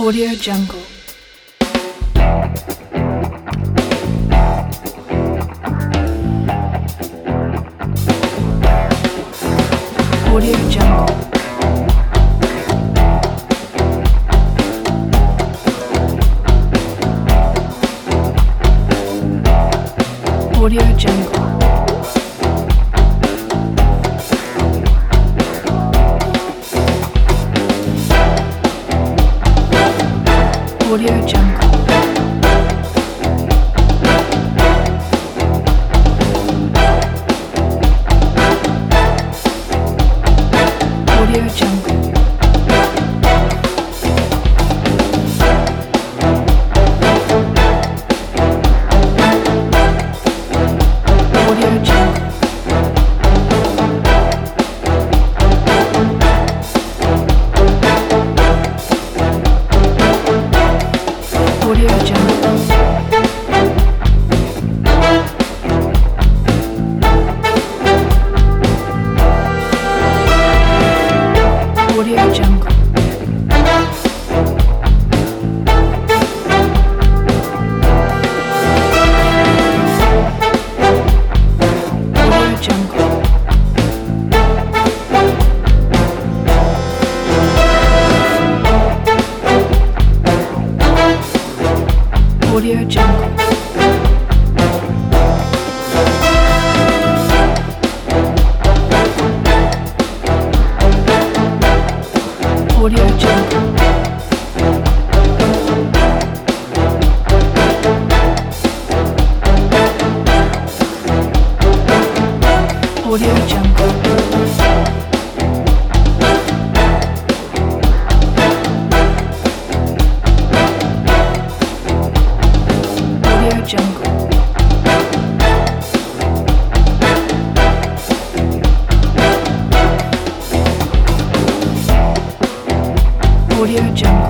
Audio Jungle. Audio Jungle. Audio Jungle. Audio Jungle. Audio Jungle. Audio Jungle. Audio Jungle. Audio Jungle. Audio Jungle. Audio Jungle. Audio Jungle. Audio Jungle. Audio Jungle. Audio Jungle.